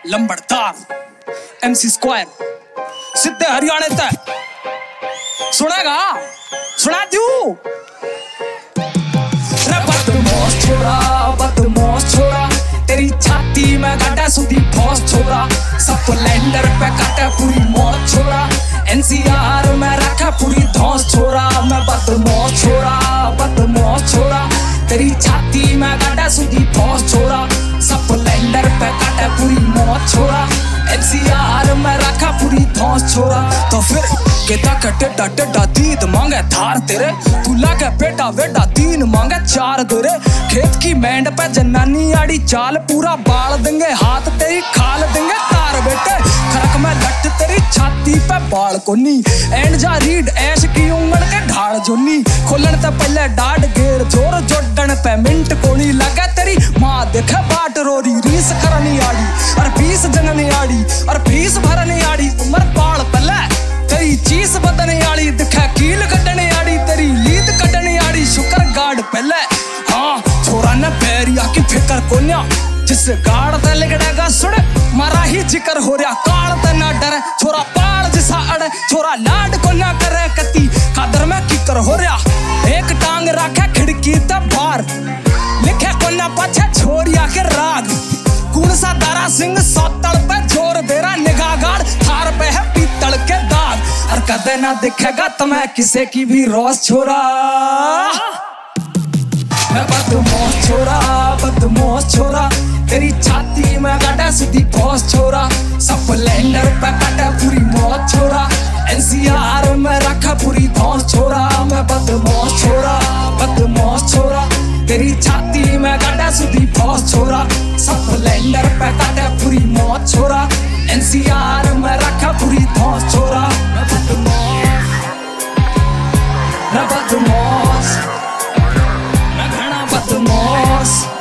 लंबड़दार MC square सीधे हरियाणे तक सुनेगा सुना दू बदमाश छोरा तेरी छाती में गाड़ा सुधी फौज छोरा स्प्लेंडर पे काटे पूरी मौत छोरा NCR में रखा पूरी धौस छोरा मैं बदमाश छोरा तेरी छाती में गाड़ा सुधी फौज छोरा स्प्लेंडर पे काटे पूरी मौत छोरा NCR में रखा पूरी धौस छोरा तो फिर केता का टेढ़ा दीद मांगे धार तेरे तू लागे बेटा बेटा तीन मांगे चार तेरे खेत की मेंढ पे जनानी आड़ी चाल पूरा बाल देंगे हाथ तेरी खाल देंगे तार बेटे खरक में लट तेरी छाती पे बाल कोनी एंड जा रीड ऐश की उंगल के ढाल जोनी खोलन ते पहले डाड गेर जोर जोड़न पे मिंट कोनी लगे तेरी माँ देखे बाट रोरी रीस करनी आड़ी और 20 जननी आड़ी और फीस भरनी आड़ी उम्र बाल तले तेरी चीज बदने आड़ी दिखा कील कटने आड़ी तेरी लीद कटने आड़ी शुक्र गार्ड पहले हाँ छोरा ने पैरिया की फिकर कोन्या जिस गाड़ ते लिगड़ेगा सुन मारा ही जिक्र हो रहा काल ते ना डरे छोरा पाल जिसा अड़े छोरा लाड को ना करे कती कादर में किकर हो रहा एक टांग रखे खिड़की ते बाहर लिखे कोन्या पाछे छोरिया के राग कौन सा दारा सिंह सौतल पे जोर दे रहा निगाह गाड़ थार पे है पीतल के दाग और कदे ना दिखेगा तुम्हें किसी की भी रोज छोरा मैं बदमाश छोरा तेरी छाती में गाड़ा सीधी फौज छोरा स्प्लेंडर पे काटे पूरी मौत छोरा NCR में रखा पूरी धौस छोरा मैं बदमाश छोरा तेरी छाती में गाड़ा सीधी फौज छोरा स्प्लेंडर पे काटे पूरी मौत छोरा NCR में रखा पूरी धौस छोरा मैं बदमाश मैं घना बदमाश